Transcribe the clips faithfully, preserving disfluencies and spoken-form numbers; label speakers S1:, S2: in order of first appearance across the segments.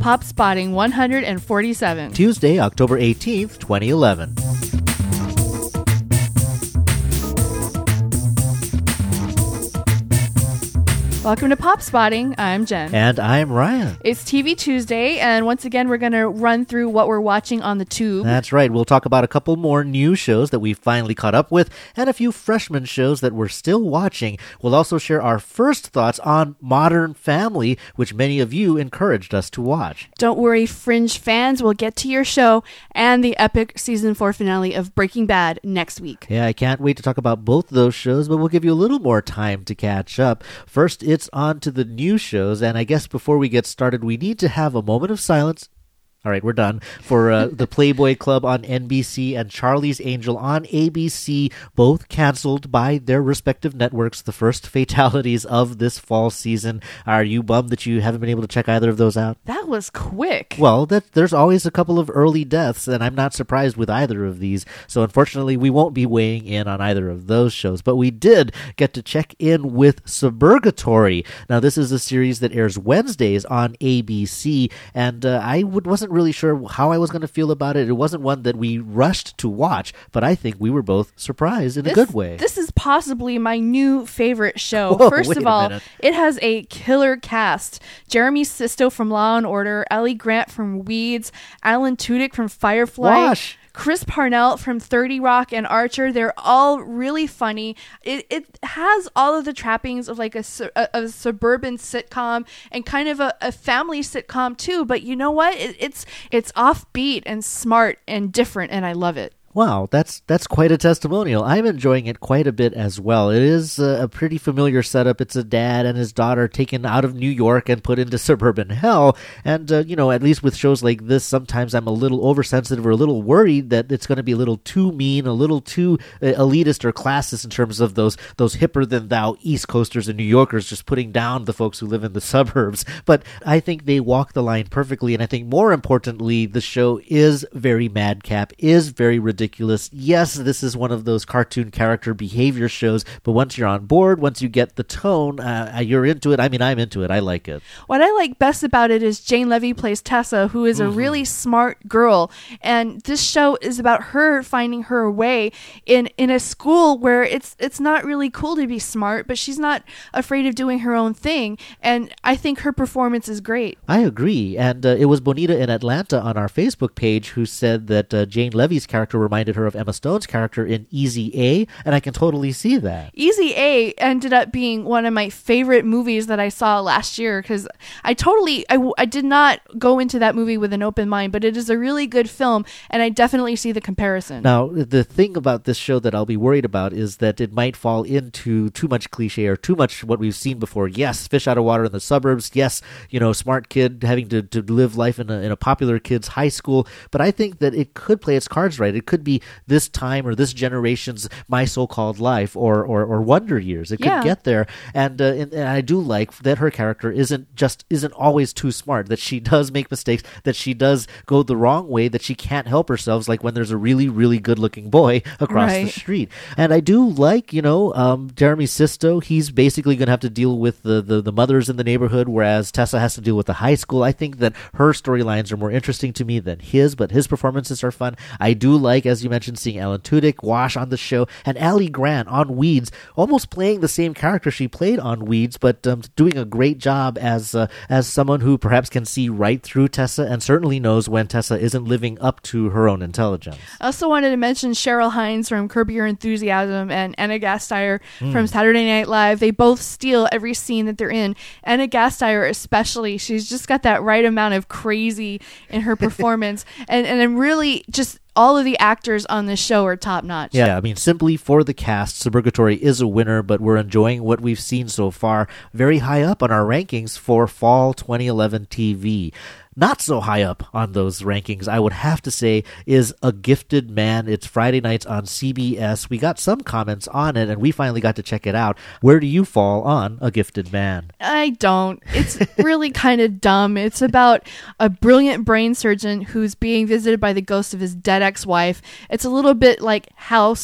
S1: Pop Spotting one hundred forty-seven.
S2: Tuesday, October eighteenth, twenty eleven.
S1: Welcome to Pop Spotting. I'm Jen.
S2: And I'm Ryan.
S1: It's T V Tuesday, and once again, we're going to run through what we're watching on the tube.
S2: That's right. We'll talk about a couple more new shows that we finally caught up with, and a few freshman shows that we're still watching. We'll also share our first thoughts on Modern Family, which many of you encouraged us to watch.
S1: Don't worry, Fringe fans, we'll get to your show and the epic season four finale of Breaking Bad next week.
S2: Yeah, I can't wait to talk about both those shows, but we'll give you a little more time to catch up. First, it's on to the new shows, and I guess before we get started, we need to have a moment of silence. All right, we're done. For uh, the Playboy Club on N B C and Charlie's Angel on A B C, both canceled by their respective networks, the first fatalities of this fall season. Are you bummed that you haven't been able to check either of those out?
S1: That was quick.
S2: Well, that, there's always a couple of early deaths, and I'm not surprised with either of these. So unfortunately, we won't be weighing in on either of those shows. But we did get to check in with Suburgatory. Now, this is a series that airs Wednesdays on A B C, and uh, I would, wasn't really sure how I was going to feel about it. It wasn't one that we rushed to watch, but I think we were both surprised in
S1: this,
S2: a good way.
S1: This is possibly my new favorite show.
S2: Whoa,
S1: First
S2: wait
S1: of
S2: a
S1: all,
S2: minute.
S1: it has a killer cast. Jeremy Sisto from Law and Order, Ellie Grant from Weeds, Alan Tudyk from Firefly,
S2: Wash.
S1: Chris Parnell from thirty Rock and Archer. They're all really funny. It it has all of the trappings of like a, a, a suburban sitcom and kind of a, a family sitcom too. But you know what? It, it's it's offbeat and smart and different, and I love it.
S2: Wow, that's that's quite a testimonial. I'm enjoying it quite a bit as well. It is a, a pretty familiar setup. It's a dad and his daughter taken out of New York and put into suburban hell. And, uh, you know, at least with shows like this, sometimes I'm a little oversensitive or a little worried that it's going to be a little too mean, a little too uh, elitist or classist in terms of those those hipper-than-thou East Coasters and New Yorkers just putting down the folks who live in the suburbs. But I think they walk the line perfectly. And I think more importantly, the show is very madcap, is very ridiculous. Ridiculous. Yes, this is one of those cartoon character behavior shows, but once you're on board, once you get the tone, uh, you're into it. I mean, I'm into it. I like it.
S1: What I like best about it is Jane Levy plays Tessa, who is mm-hmm. a really smart girl, and this show is about her finding her way in, in a school where it's it's not really cool to be smart, but she's not afraid of doing her own thing, and I think her performance is great.
S2: I agree, and uh, it was Bonita in Atlanta on our Facebook page who said that uh, Jane Levy's character reminded her of Emma Stone's character in Easy A, and I can totally see that.
S1: Easy A ended up being one of my favorite movies that I saw last year because I totally, I, I did not go into that movie with an open mind, but it is a really good film, and I definitely see the comparison.
S2: Now, the thing about this show that I'll be worried about is that it might fall into too much cliche or too much what we've seen before. Yes, fish out of water in the suburbs. Yes, you know, smart kid having to, to live life in a, in a popular kid's high school, but I think that it could play its cards right. It could be this time or this generation's My So-Called Life or or, or Wonder Years. It could
S1: yeah.
S2: get there, and, uh, and and I do like that her character isn't just isn't always too smart. That she does make mistakes. That she does go the wrong way. That she can't help herself. Like when there's a really really good looking boy across
S1: right.
S2: the street. And I do like you know um, Jeremy Sisto. He's basically going to have to deal with the, the the mothers in the neighborhood, whereas Tessa has to deal with the high school. I think that her storylines are more interesting to me than his, but his performances are fun. I do like, as you mentioned, seeing Alan Tudyk, Wash on the show, and Ellie Grant on Weeds, almost playing the same character she played on Weeds, but um, doing a great job as uh, as someone who perhaps can see right through Tessa and certainly knows when Tessa isn't living up to her own intelligence.
S1: I also wanted to mention Cheryl Hines from Curb Your Enthusiasm and Anna Gasteyer
S2: mm.
S1: from Saturday Night Live. They both steal every scene that they're in. Anna Gasteyer especially, she's just got that right amount of crazy in her performance, and and I'm really just all of the actors on this show are top notch.
S2: Yeah, I mean, simply for the cast, Suburgatory is a winner, but we're enjoying what we've seen so far. Very high up on our rankings for fall twenty eleven T V. Not so high up on those rankings, I would have to say, is A Gifted Man. It's Friday nights on C B S. We got some comments on it, and we finally got to check it out. Where do you fall on A Gifted Man?
S1: I don't. It's really kind of dumb. It's about a brilliant brain surgeon who's being visited by the ghost of his dead ex-wife. It's a little bit like House,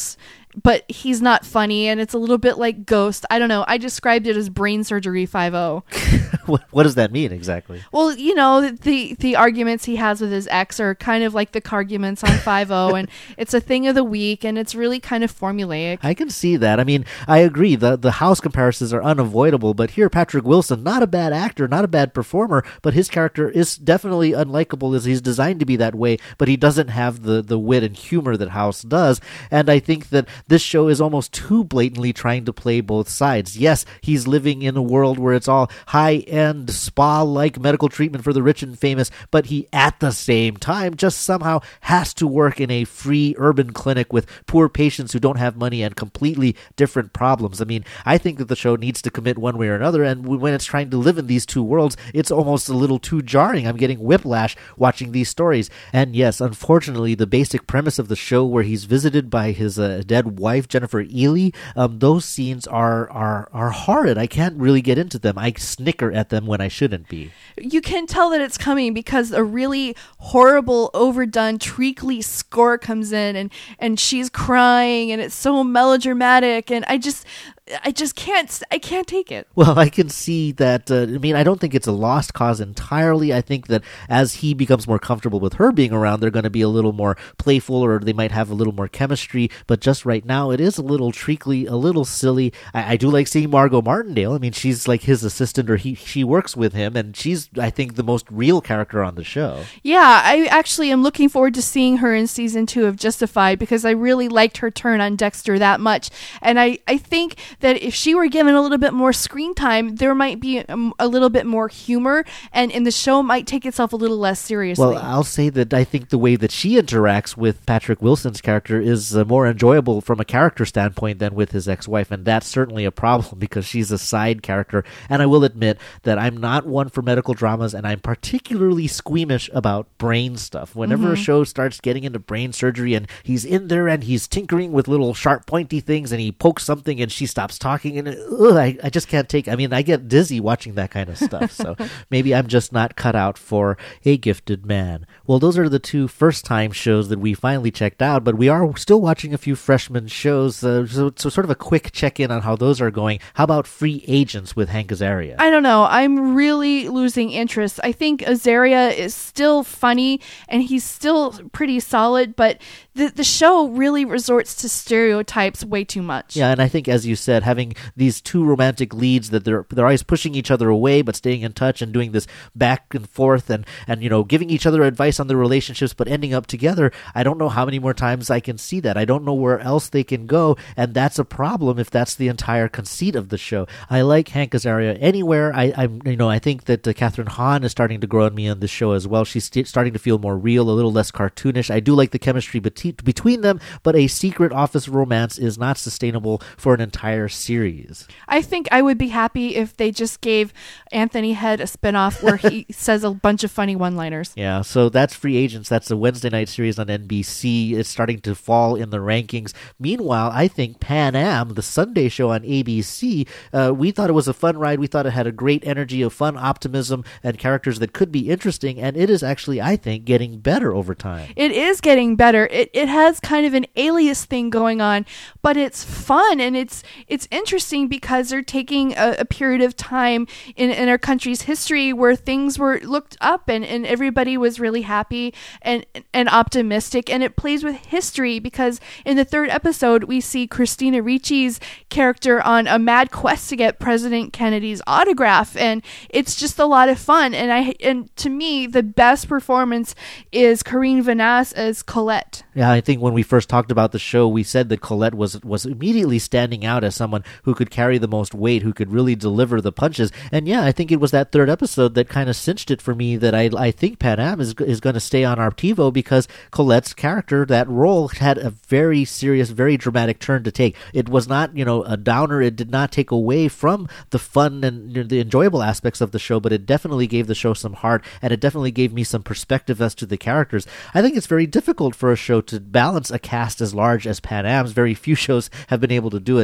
S1: but he's not funny, and it's a little bit like Ghost. I don't know. I described it as Brain Surgery five oh.
S2: what, what does that mean exactly?
S1: Well, you know, the the arguments he has with his ex are kind of like the arguments on five oh, and it's a thing of the week, and it's really kind of formulaic.
S2: I can see that. I mean, I agree. The the House comparisons are unavoidable, but here Patrick Wilson, not a bad actor, not a bad performer, but his character is definitely unlikable as he's designed to be that way, but he doesn't have the, the wit and humor that House does. And I think that this show is almost too blatantly trying to play both sides. Yes, he's living in a world where it's all high-end, spa-like medical treatment for the rich and famous, but he, at the same time, just somehow has to work in a free urban clinic with poor patients who don't have money and completely different problems. I mean, I think that the show needs to commit one way or another, and when it's trying to live in these two worlds, it's almost a little too jarring. I'm getting whiplash watching these stories. And yes, unfortunately, the basic premise of the show where he's visited by his uh, dead wife, Jennifer Ely, um, those scenes are, are, are horrid. I can't really get into them. I snicker at them when I shouldn't be.
S1: You can tell that it's coming because a really horrible, overdone, treacly score comes in, and, and she's crying, and it's so melodramatic, and I just... I just can't, I can't take it.
S2: Well, I can see that, uh, I mean, I don't think it's a lost cause entirely. I think that as he becomes more comfortable with her being around, they're going to be a little more playful, or they might have a little more chemistry, but just right now, it is a little treacly, a little silly. I, I do like seeing Margot Martindale. I mean, she's like his assistant, or he, she works with him, and she's, I think, the most real character on the show.
S1: Yeah, I actually am looking forward to seeing her in season two of Justified, because I really liked her turn on Dexter that much, and I, I think that if she were given a little bit more screen time, there might be a, a little bit more humor, and, and the show might take itself a little less seriously.
S2: Well, I'll say that I think the way that she interacts with Patrick Wilson's character is uh, more enjoyable from a character standpoint than with his ex-wife, and that's certainly a problem because she's a side character. And I will admit that I'm not one for medical dramas, and I'm particularly squeamish about brain stuff. Whenever mm-hmm. a show starts getting into brain surgery and he's in there and he's tinkering with little sharp pointy things and he pokes something and she stops talking, and ugh, I, I just can't take I mean I get dizzy watching that kind of stuff. So maybe I'm just not cut out for a gifted man. Well, those are the two first time shows that we finally checked out, but we are still watching a few freshman shows, uh, so, so sort of a quick check-in on how those are going. How about Free Agents with Hank Azaria?
S1: I don't know, I'm really losing interest. I think Azaria is still funny and he's still pretty solid, but the the show really resorts to stereotypes way too much.
S2: Yeah, and I think, as you said, having these two romantic leads that they're they're always pushing each other away but staying in touch and doing this back and forth and, and you know, giving each other advice on their relationships but ending up together. I don't know how many more times I can see that. I don't know where else they can go, and that's a problem if that's the entire conceit of the show. I like Hank Azaria anywhere. I I'm you know I think that uh, Catherine Hahn is starting to grow on me on this show as well. She's st- starting to feel more real, a little less cartoonish. I do like the chemistry bet- between them, but a secret office romance is not sustainable for an entire series.
S1: I think I would be happy if they just gave Anthony Head a spinoff where he says a bunch of funny one-liners.
S2: Yeah, so that's Free Agents. That's a Wednesday night series on N B C. It's starting to fall in the rankings. Meanwhile, I think Pan Am, the Sunday show on A B C, uh, we thought it was a fun ride. We thought it had a great energy of fun optimism and characters that could be interesting, and it is actually, I think, getting better over time.
S1: It is getting better. It it has kind of an Alias thing going on, but it's fun, and it's it's interesting because they're taking a, a period of time in, in our country's history where things were looked up and, and everybody was really happy and and optimistic, and it plays with history because in the third episode we see Christina Ricci's character on a mad quest to get President Kennedy's autograph, and it's just a lot of fun. And I and to me the best performance is Corinne Vanasse as Colette.
S2: Yeah, I think when we first talked about the show, we said that Colette was was immediately standing out as someone who could carry the most weight, who could really deliver the punches. And yeah, I think it was that third episode that kind of cinched it for me that I I think Pan Am is is going to stay on our TiVo because Colette's character, that role, had a very serious, very dramatic turn to take. It was not, you know, a downer. It did not take away from the fun and, you know, the enjoyable aspects of the show, but it definitely gave the show some heart, and it definitely gave me some perspective as to the characters. I think it's very difficult for a show to balance a cast as large as Pan Am's. Very few shows have been able to do it. I think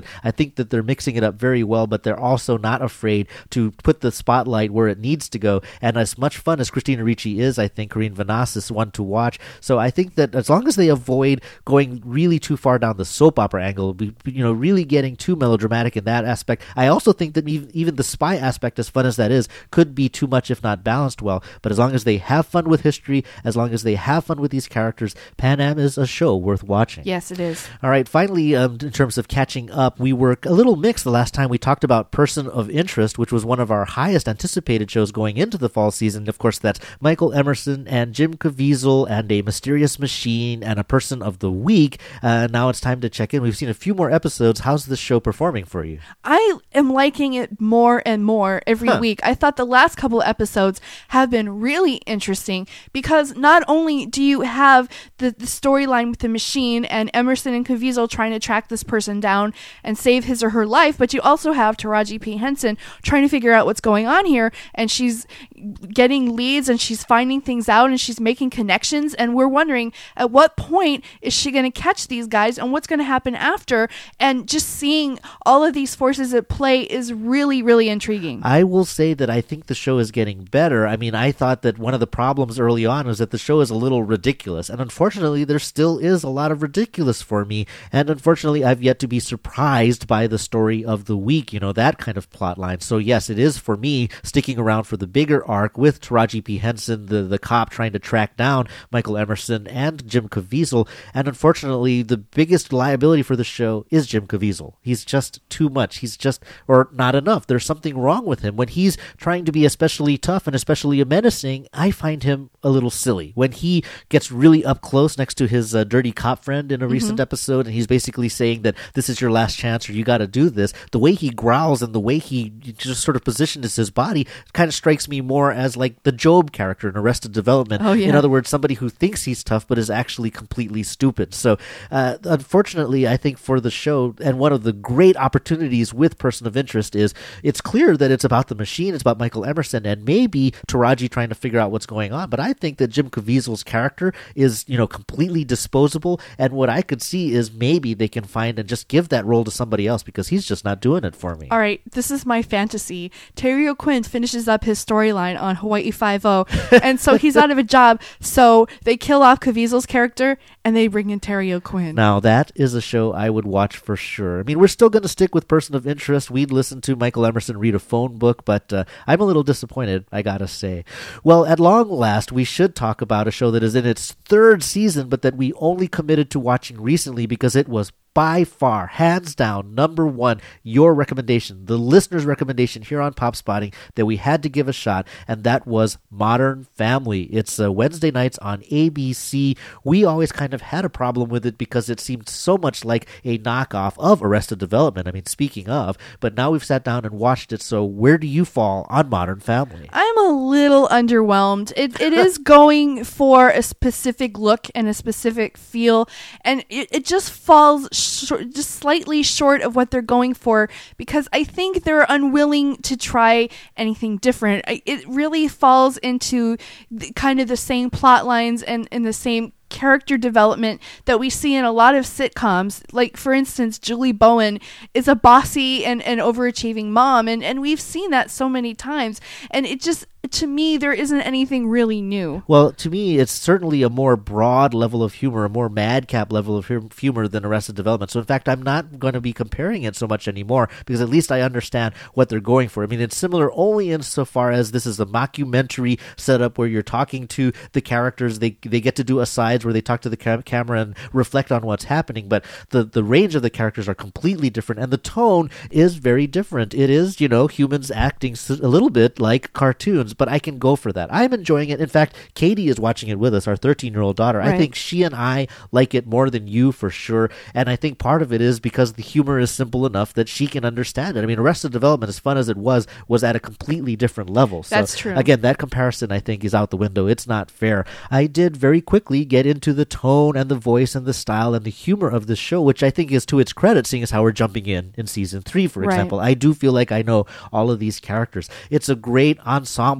S2: think that they're mixing it up very well, but they're also not afraid to put the spotlight where it needs to go. And as much fun as Christina Ricci is, I think Corinne Vanasse is one to watch. So I think that as long as they avoid going really too far down the soap opera angle, you know, really getting too melodramatic in that aspect, I also think that even the spy aspect, as fun as that is, could be too much if not balanced well. But as long as they have fun with history, as long as they have fun with these characters, Pan Am is a show worth watching.
S1: Yes, it is.
S2: All right, finally, um, in terms of catching up, we were a little mixed the last time we talked about Person of Interest, which was one of our highest anticipated shows going into the fall season. Of course, that's Michael Emerson and Jim Caviezel and a mysterious machine and a person of the week. Uh, now it's time to check in. We've seen a few more episodes. How's this show performing for you?
S1: I am liking it more and more every
S2: Huh.
S1: week. I thought the last couple episodes have been really interesting because not only do you have the, the storyline with the machine and Emerson and Caviezel trying to track this person down and save his or her life, but you also have Taraji P. Henson trying to figure out what's going on here, and she's getting leads and she's finding things out and she's making connections, and we're wondering at what point is she going to catch these guys and what's going to happen after. And just seeing all of these forces at play is really, really intriguing.
S2: I will say that I think the show is getting better. I mean, I thought that one of the problems early on was that the show is a little ridiculous, and unfortunately there still is a lot of ridiculous for me, and unfortunately I've yet to be surprised by the story of the week, you know, that kind of plot line. So yes, it is for me sticking around for the bigger arc with Taraji P. Henson, the, the cop trying to track down Michael Emerson and Jim Caviezel, and unfortunately the biggest liability for the show is Jim Caviezel. He's just too much. He's just, or not enough. There's something wrong with him. When he's trying to be especially tough and especially menacing, I find him a little silly. When he gets really up close next to his uh, dirty cop friend in a mm-hmm. recent episode, and he's basically saying that this is your last chance or you got to do this, the way he growls and the way he just sort of positions his body kind of strikes me more as like the Job character in Arrested Development.
S1: Oh, yeah.
S2: In other words, somebody who thinks he's tough but is actually completely stupid. So uh, unfortunately, I think for the show, and one of the great opportunities with Person of Interest is it's clear that it's about the machine, it's about Michael Emerson, and maybe Taraji trying to figure out what's going on. But I think that Jim Caviezel's character is, you know, completely disposable, and what I could see is maybe they can find and just give that role to somebody else because he's just not doing it for me.
S1: All right, this is my fantasy. Terry O'Quinn finishes up his storyline on Hawaii Five-O, and so he's out of a job, so they kill off Caviezel's character, and they bring in Terry O'Quinn.
S2: Now, that is a show I would watch for sure. I mean, we're still going to stick with Person of Interest. We'd listen to Michael Emerson read a phone book, but uh, I'm a little disappointed, I gotta say. Well, at long last, we should talk about a show that is in its third season, but that we only committed to watching recently because it was by far, hands down, number one, your recommendation, the listener's recommendation here on Pop Spotting that we had to give a shot, and that was Modern Family. It's uh, Wednesday nights on A B C. We always kind of had a problem with it because it seemed so much like a knockoff of Arrested Development. I mean, speaking of, but now we've sat down and watched it, so where do you fall on Modern Family?
S1: I'm a little underwhelmed. It It is going for a specific look and a specific feel, and it, it just falls Short, just slightly short of what they're going for because I think they're unwilling to try anything different. It really falls into the, kind of the same plot lines and, and the same character development that we see in a lot of sitcoms. Like, for instance, Julie Bowen is a bossy and, and overachieving mom, and, and we've seen that so many times, and it just, to me, there isn't anything really new.
S2: Well, to me, it's certainly a more broad level of humor, a more madcap level of humor than Arrested Development. So, in fact, I'm not going to be comparing it so much anymore because at least I understand what they're going for. I mean, it's similar only insofar as this is a mockumentary setup where you're talking to the characters. They they get to do asides where they talk to the cam- camera and reflect on what's happening, but the, the range of the characters are completely different, and the tone is very different. It is, you know, humans acting a little bit like cartoons, but I can go for that. I'm enjoying it. In fact, Katie is watching it with us, our thirteen-year-old daughter. Right. I think she and I like it more than you for sure, and I think part of it is because the humor is simple enough that she can understand it. I mean, Arrested Development, as fun as it was, was at a completely different level. So,
S1: that's true.
S2: Again, that comparison, I think, is out the window. It's not fair. I did very quickly get into the tone and the voice and the style and the humor of the show, which I think is to its credit, seeing as how we're jumping in in season three, for
S1: right.
S2: example. I do feel like I know all of these characters. It's a great ensemble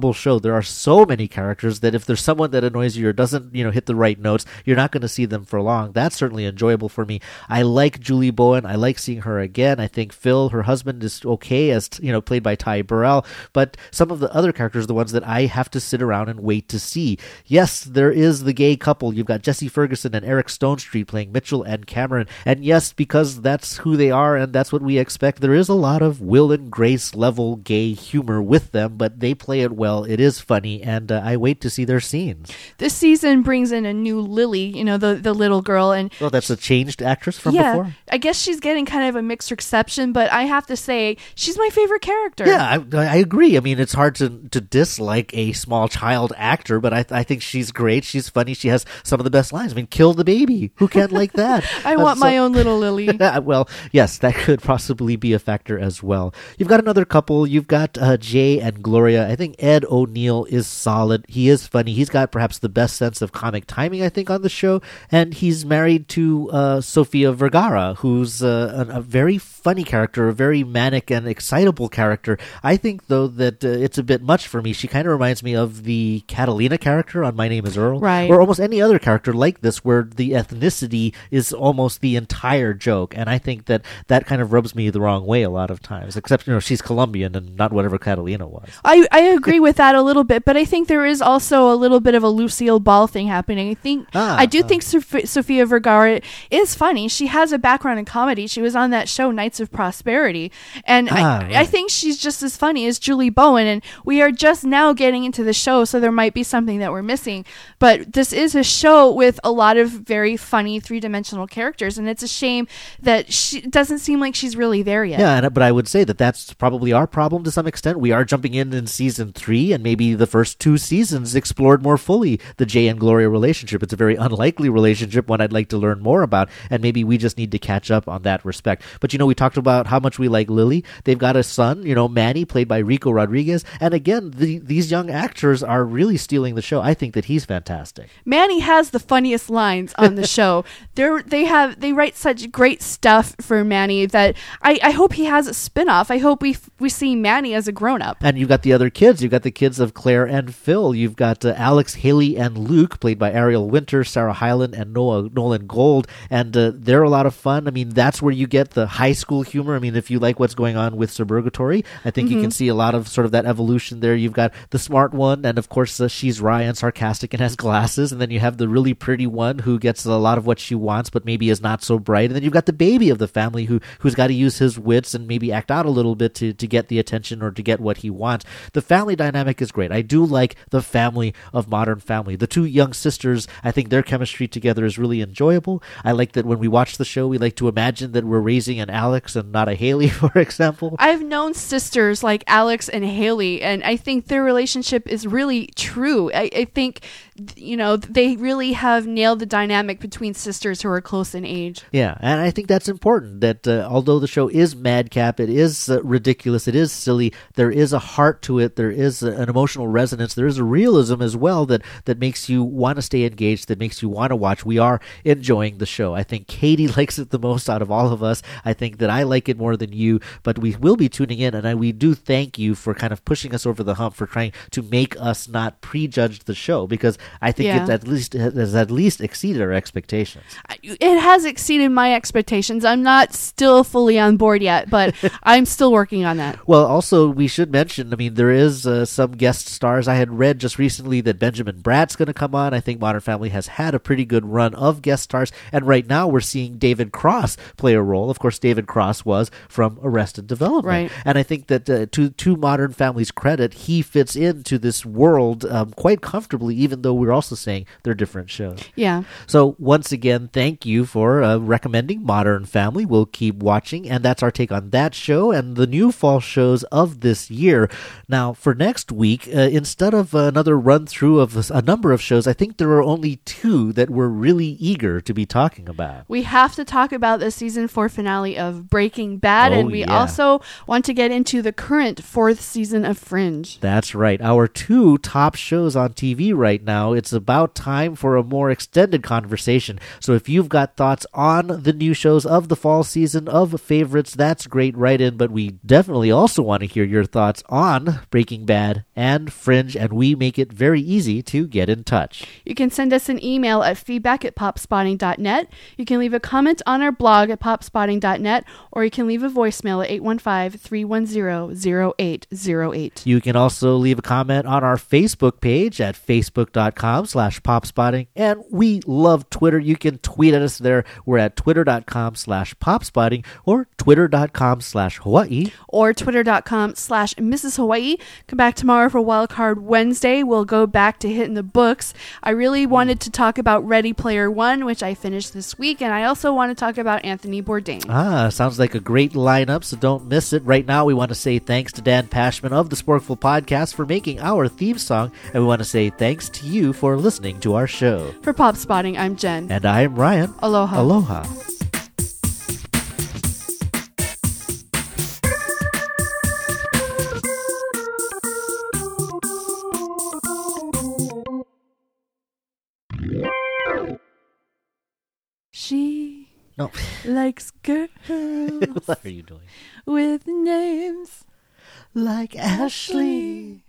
S2: enjoyable show. There are so many characters that if there's someone that annoys you or doesn't, you know, hit the right notes, you're not going to see them for long. That's certainly enjoyable for me. I like Julie Bowen. I like seeing her again. I think Phil, her husband, is okay as, you know, played by Ty Burrell. But some of the other characters are the ones that I have to sit around and wait to see. Yes, there is the gay couple. You've got Jesse Ferguson and Eric Stonestreet playing Mitchell and Cameron. And yes, because that's who they are and that's what we expect, there is a lot of Will and Grace level gay humor with them, but they play it well. It is funny, and uh, I wait to see their scenes.
S1: This season brings in a new Lily, you know, the, the little girl. And
S2: well, that's a changed actress from
S1: yeah,
S2: before?
S1: I guess she's getting kind of a mixed reception, but I have to say, she's my favorite character.
S2: Yeah, I, I agree. I mean, it's hard to, to dislike a small child actor, but I, I think she's great. She's funny. She has some of the best lines. I mean, kill the baby. Who can't like that?
S1: I
S2: uh,
S1: want
S2: so,
S1: my own little Lily.
S2: Well, yes, that could possibly be a factor as well. You've got another couple. You've got uh, Jay and Gloria. I think Ed O'Neill is solid. He is funny. He's got perhaps the best sense of comic timing, I think, on the show. And he's married to uh, Sofia Vergara, who's uh, a, a very funny character, a very manic and excitable character. I think, though, that uh, it's a bit much for me. She kind of reminds me of the Catalina character on My Name is Earl.
S1: Right.
S2: Or almost any other character like this, where the ethnicity is almost the entire joke. And I think that that kind of rubs me the wrong way a lot of times, except, you know, she's Colombian and not whatever Catalina was.
S1: I, I agree with that a little bit, but I think there is also a little bit of a Lucille Ball thing happening. I think
S2: Ah,
S1: I do
S2: uh.
S1: think Sof- Sofia Vergara is funny. She has a background in comedy. She was on that show Knights of Prosperity, and
S2: Ah,
S1: I,
S2: right.
S1: I think she's just as funny as Julie Bowen. And we are just now getting into the show, so there might be something that we're missing. But this is a show with a lot of very funny three-dimensional characters, and it's a shame that she it doesn't seem like she's really there yet.
S2: Yeah, and, but I would say that that's probably our problem to some extent. We are jumping in in season three, and maybe the first two seasons explored more fully the Jay and Gloria relationship. It's a very unlikely relationship, one I'd like to learn more about, and maybe we just need to catch up on that respect. But, you know, we talked about how much we like Lily. They've got a son, you know, Manny, played by Rico Rodriguez. And again, the, these young actors are really stealing the show. I think that he's fantastic.
S1: Manny has the funniest lines on the show. They're, they have they write such great stuff for Manny that I, I hope he has a spinoff. I hope we we see Manny as a grown up.
S2: And you've got the other kids. You've got the kids of Claire and Phil. You've got uh, Alex, Haley, and Luke, played by Ariel Winter, Sarah Hyland, and Noah Nolan Gold. And uh, they're a lot of fun. I mean, that's where you get the high school humor. I mean, if you like what's going on with Suburgatory, I think mm-hmm. you can see a lot of sort of that evolution there. You've got the smart one, and of course, uh, she's wry and sarcastic and has glasses. And then you have the really pretty one who gets a lot of what she wants, but maybe is not so bright. And then you've got the baby of the family who, who's got to use his wits and maybe act out a little bit to, to get the attention or to get what he wants. The family dynamic is great. I do like the family of Modern Family. The two young sisters, I think their chemistry together is really enjoyable. I like that when we watch the show, we like to imagine that we're raising an Alex and not a Haley, for example.
S1: I've known sisters like Alex and Haley, and I think their relationship is really true. I, I think, you know, they really have nailed the dynamic between sisters who are close in age.
S2: Yeah, and I think that's important, that uh, although the show is madcap, it is uh, ridiculous, it is silly, there is a heart to it, there is a, an emotional resonance, there is a realism as well that, that makes you want to stay engaged, that makes you want to watch. We are enjoying the show. I think Katie likes it the most out of all of us. I think that I like it more than you, but we will be tuning in, and I, we do thank you for kind of pushing us over the hump, for trying to make us not prejudge the show, because I think
S1: yeah.
S2: it at least it has at least exceeded our expectations.
S1: It has exceeded my expectations. I'm not still fully on board yet, but I'm still working on that.
S2: Well, also, we should mention, I mean, there is uh, some guest stars. I had read just recently that Benjamin Bratt's going to come on. I think Modern Family has had a pretty good run of guest stars, and right now we're seeing David Cross play a role. Of course, David Cross was from Arrested Development.
S1: Right.
S2: And I think that uh, to, to Modern Family's credit, he fits into this world um, quite comfortably, even though we're also saying they're different shows.
S1: Yeah.
S2: So once again, thank you for uh, recommending Modern Family. We'll keep watching, and that's our take on that show and the new fall shows of this year. Now, for next week, uh, instead of another run-through of a number of shows, I think there are only two that we're really eager to be talking about.
S1: We have to talk about the season four finale of Breaking Bad,
S2: oh,
S1: and we
S2: yeah.
S1: also want to get into the current fourth season of Fringe.
S2: That's right. Our two top shows on T V right now know, it's about time for a more extended conversation. So if you've got thoughts on the new shows of the fall season, of favorites, that's great. Write in, but we definitely also want to hear your thoughts on Breaking Bad and Fringe, and we make it very easy to get in touch.
S3: You can send us an email at feedback at popspotting dot net. You can leave a comment on our blog at popspotting dot net, or you can leave a voicemail at eight one five, three one zero, zero eight zero eight.
S2: You can also leave a comment on our Facebook page at facebook.com slash popspotting. And we love Twitter. You can tweet at us there. We're at twitter.com slash popspotting or twitter.com slash Hawaii.
S3: Or twitter.com slash Missus Hawaii. Come back tomorrow for Wildcard Wednesday. We'll go back to hitting the books. I really wanted to talk about Ready Player One, which I finished this week. And I also want to talk about Anthony Bourdain.
S2: Ah, sounds like a great lineup, so don't miss it. Right now, we want to say thanks to Dan Pashman of the Sporkful Podcast for making our theme song, and we want to say thanks to you for listening to our show.
S3: For Pop Spotting, I'm Jen.
S2: And I'm Ryan.
S3: Aloha.
S2: Aloha.
S1: She
S2: No.
S1: likes girls
S2: What are you doing?
S1: with names
S2: Like Ashley.